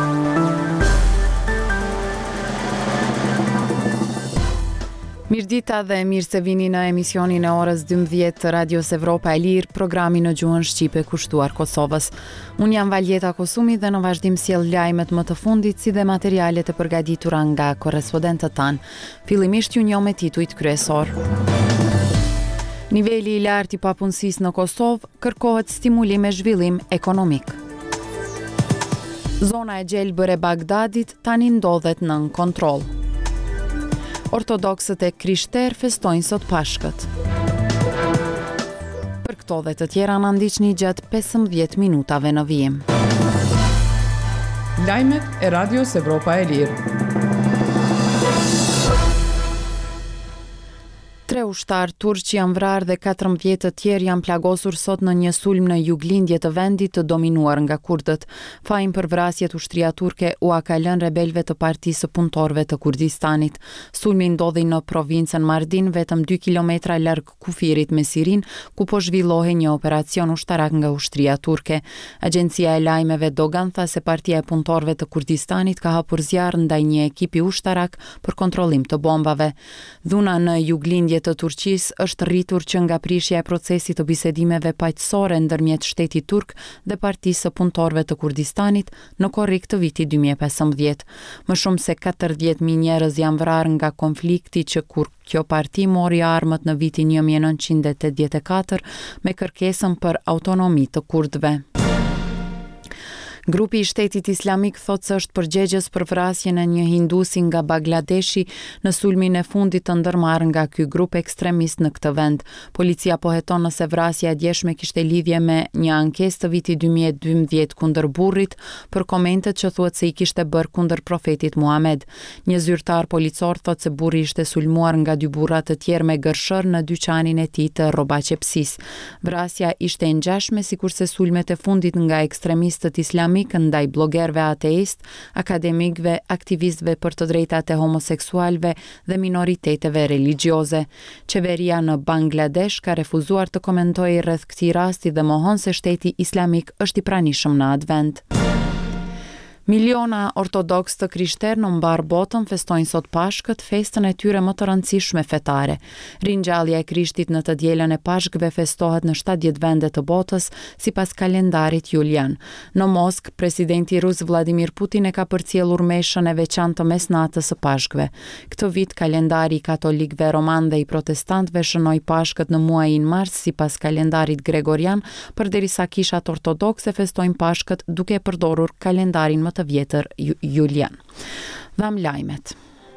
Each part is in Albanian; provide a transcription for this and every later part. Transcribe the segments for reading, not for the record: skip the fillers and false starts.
Mirëdita dhe mirë se vini në emisionin e orës 12 të Radios Evropa e Lirë, programi në gjuhën shqipe kushtuar Kosovës. Unë jam Valjeta Kosumi dhe në vazhdim sjell lajmet më të fundit si dhe materialet e përgatitura nga korrespondentët tanë. Fillimisht ju njoh me titujt kryesor. Niveli i lartë i papunësisë në Kosovë, kërkohet stimulim e zhvillim ekonomik. Zona e gjelbër e Bagdadit tani ndodhet nën kontroll. Ortodoksët e krishterë festojnë sot Pashkët. Për këto dhe të tjera na ndiqni gjatë 15 minutave në vijim. Lajmet e Radios Evropa e Lirë. 3 ushtarë turq janë vrarë dhe 14 të tjerë janë plagosur sot në një sulm në juglindje të vendit të dominuar nga kurdët. Fajin për vrasjet ushtria turke u ka lënë rebelëve të Partisë së Punëtorëve të Kurdistanit. Sulmi ndodhi në provincën Mardin, vetëm 2 kilometra larg kufirit me Sirin, ku po zhvillohej një operacion ushtarak nga ushtria turke. Agjencia e lajmeve Dogan tha se Partia e Punëtorëve të Kurdistanit ka hapur zjarr ndaj një ekipi ushtarak për kontrollim të bombave. Dhuna në juglindje të Turqisë është rritur që nga prishja e procesit të bisedimeve paqësore ndërmjet shtetit turk dhe Partisë së Punëtorëve të Kurdistanit në korrik të vitit 2015. Më shumë se 40.000 njerëz janë vrarë nga konflikti që kur kjo parti mori armët në vitin 1984 me kërkesën për autonomi të kurdëve. Grupi i Shtetit Islamik thotë se është përgjegjës për vrasjen e një hindusi nga Bangladeshi në sulmin e fundit të ndërmarrë nga ky grup ekstremist në këtë vend. Policia po heton nëse vrasja e djeshme kishte lidhje me një ankesë të vitit 2012 kundër burrit për komentet që thuhet se i kishte bërë kundër profetit Muhamet. Një zyrtar policor thotë se burri ishte sulmuar nga 2 burra të tjerë me gërshër në dyqanin e tij të rrobaqepsisë. Vrasja ishte e ngjashme sikurse sulmet e fundit nga ekstremistët islamik ndaj blogerëve ateist, akademikëve, aktivistëve për të drejtat e homoseksualëve dhe minoriteteve religjioze. Qeveria në Bangladesh ka refuzuar të komentojë rreth këtij rasti dhe mohon se Shteti Islamik është i pranishëm në atë vend. Miliona ortodoks të krishterë në mbar botën festojnë sot Pashkët, festën e tyre më të rëndësishme fetare. Ringjallja e Krishtit në të dielën e Pashkëve festohet në 70 vende të botës sipas kalendarit julian. Në Moskë, presidenti rus Vladimir Putin e ka përcjellur meshën e veçantë të mesnatës së Pashkëve. Këtë vit kalendari i katolikëve roman dhe i protestantëve shënoi Pashkët në muajin mars sipas kalendarit gregorian, përderisa kishat ortodokse festojnë Pashkët duke përdorur kalendarin më të vjetër julian. Dham lajmet.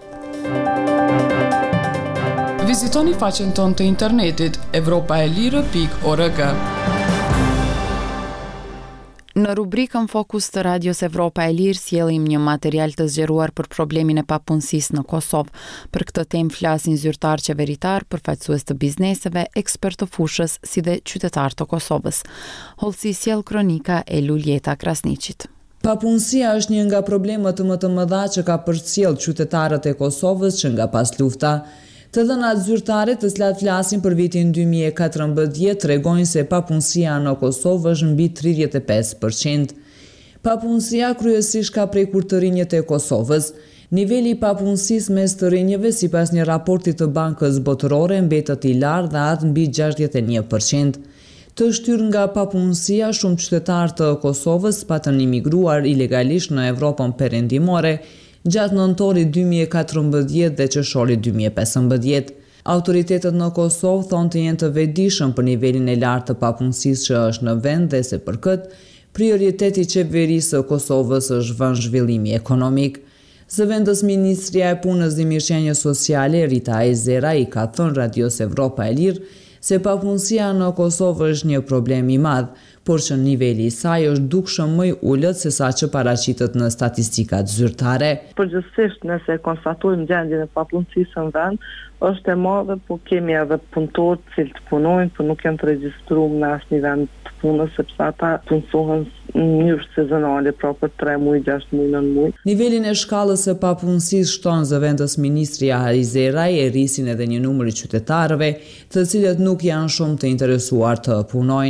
Vizitoni faqen tonë të internetit evropaelire.org. Në rubrikën Fokus të Radios Evropa e Lirë sjellim një material të zgjeruar për problemin e papunësisë në Kosovë. Për këtë temë flasin zyrtar qeveritar, përfaqësues të bizneseve, ekspert të fushës si dhe qytetar të Kosovës. Hollësi sjell kronika e Luljeta Krasniqit. Papunësia është një nga problemet më të mëdha që ka përcjell qytetarët e Kosovës që nga pas lufta. Të dhënat zyrtare të cilat flasin për vitin 2014 tregojnë se papunësia në Kosovë është mbi 35%. Papunësia kryesisht ka prekur të rinjët e Kosovës. Niveli i papunësisë mes të rinjëve sipas një raporti të Bankës Botërore mbetet i lartë dhe atë mbi 61%. Të shtyrë nga papunësia, shumë qytetarë të Kosovës patën imigruar ilegalisht në Evropën perëndimore gjatë nëntorit 2014 dhe qershorit 2015. Autoritetet në Kosovë thonë të jenë të vetëdijshëm për nivelin e lartë të papunësisë që është në vend dhe se për këtë, prioriteti i qeverisë së Kosovës është vënë zhvillimi ekonomik. Zëvendës Ministria e Punës dhe Mirëqenies Sociale Rita Ezera i ka thënë Radios Evropa e Lirë se papunësia në Kosovë është një problem i madh, por që niveli i saj është dukshëm më i ulët se sa që paraqitet në statistikat zyrtare. Përgjithsisht nëse konstatojmë gjendjen e papunësisë në vend, është e madhe, po kemi edhe punëtorë të cilët punojnë, por nuk janë të regjistruar në asnjë vend të punës sepse ata punësohen në mënyrë sezonale, pra për 3 muaj, 6 muaj, 9 muaj. Nivelin e shkallës së papunësisë shton zëvendës Ministria Harizeraj e rrisin edhe një numër i qytetarëve, të cilët nuk janë shumë të interesuar të punojnë.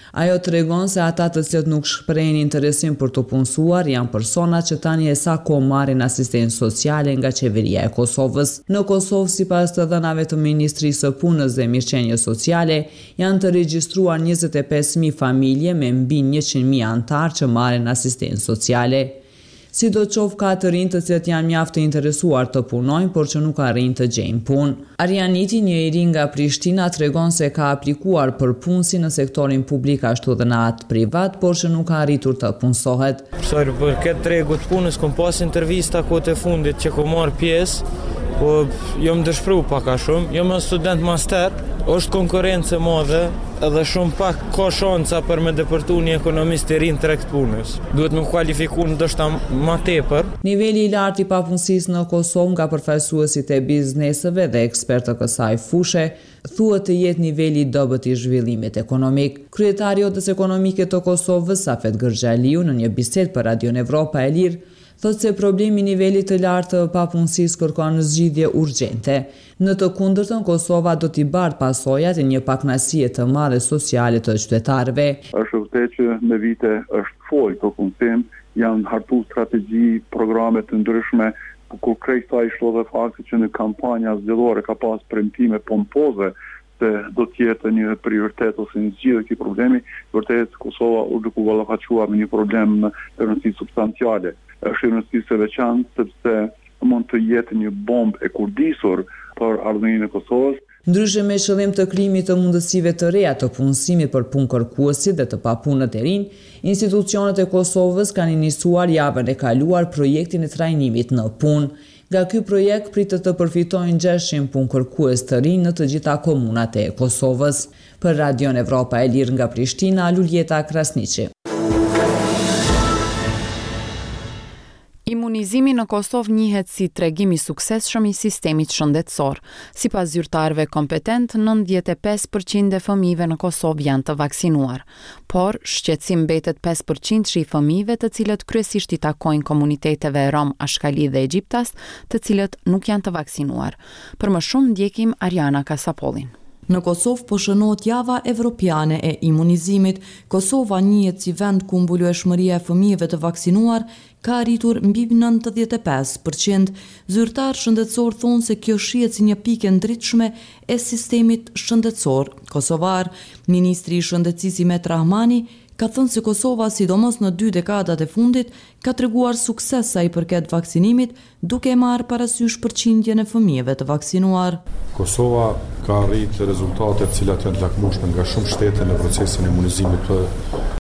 Ajo tregon se ata të cilët nuk shprehin interesim për të punësuar janë persona që tani e sa kohë marrin asistencë sociale nga qeveria e Kosovës. Në Kosovë, sipas të dhënave të Ministrisë së Punës dhe Mirëqenies Sociale, janë të regjistruar 25.000 familje me mbi 100.000 anëtar që marrin asistencë sociale. Sidoqoftë ka të rinj të cilët janë mjaft të interesuar të punojnë, por që nuk arrin të gjejnë punë. Arjaniti, një i ri nga Prishtina, tregon se ka aplikuar për punë si në sektorin publik ashtu dhe në atë privat, por që nuk ka arritur të punësohet. Për këtë tregut punës kom pas intervista kohët e fundit që kom marrë pjesë, po jo më dëshpëru pak a shumë, jo më student master, është konkurrencë e madhe, edhe shumë pak ka shanca për me depërtu një ekonomist i rinë treg punës. Duhet me kualifiku ndoshta ma tepër. Niveli i lartë i papunësisë në Kosovë nga përfaqësuesit e bizneseve dhe ekspertë të kësaj fushë thuhet të jetë niveli i dobët i zhvillimit ekonomik. Kryetari i Odës Ekonomike të Kosovës, Safet Gërxhaliu, në një bisedë për Radion Evropa e Lirë, thotë se problemi i nivelit të lartë të papunësisë kërkon zgjidhje urgjente. Në të kundërtën, Kosova do t'i bardh pasojat e një pakënaqësie të madhe sociale të qytetarëve. Është vërtet që në vite është folë të punësim, janë hartu strategji, programe të ndryshme, kur krejt sa i shto dhe fakti që në kampanja zgjedhore ka pas premtime pompoze se do t'jetë një prioritet ose një zgjidhje këtij problemi, vërtet Kosova u duke ballafaqua me një problem rëndësi substanciale. Është rëndësishme veçantë sepse mund të jetë një bombë e kurdisur për ardhmërinë e Kosovës. Ndryshe me qëllim të krijimit të mundësive të reja të punësimit për punëkërkuesit dhe të papunët e rinj, institucionet e Kosovës kanë iniciuar javën e kaluar projektin e trajnimit në punë. Nga ky projekt pritet të përfitojnë 600 punëkërkues të rinj në të gjitha komunat e Kosovës. Për Radion Evropa e Lirë nga Prishtina, Luljeta Krasniqi. Imunizimi në Kosovë njihet si tregim i suksesshëm i sistemit shëndetësor. Sipas zyrtarëve kompetent, 95% e fëmijëve në Kosovë janë të vaksinuar, por shqetësim mbetet 5% i fëmijëve të cilët kryesisht i takojnë komuniteteve rom, ashkali dhe egjiptas, të cilët nuk janë të vaksinuar. Për më shumë ndjekim Ariana Kasapollin. Në Kosovë po shënohet java evropiane e imunizimit. Kosova njihet si vend ku mbulueshmëria e fëmijëve të vaksinuar ka arritur mbi 95%. Zyrtar shëndetësor thonë se kjo shihet si një pikë ndritshme e sistemit shëndetësor kosovar. Ministri i Shëndetësisë Met Rahmani ka thënë se Kosova, sidomos në 2 dekadat e fundit, ka treguar sukses sa i përket vaksinimit, duke marrë parasysh përqindjen e fëmijëve të vaksinuar. Kosova ka arritur rezultate të cilat janë të lakmueshme nga shumë shtete në procesin e imunizimit të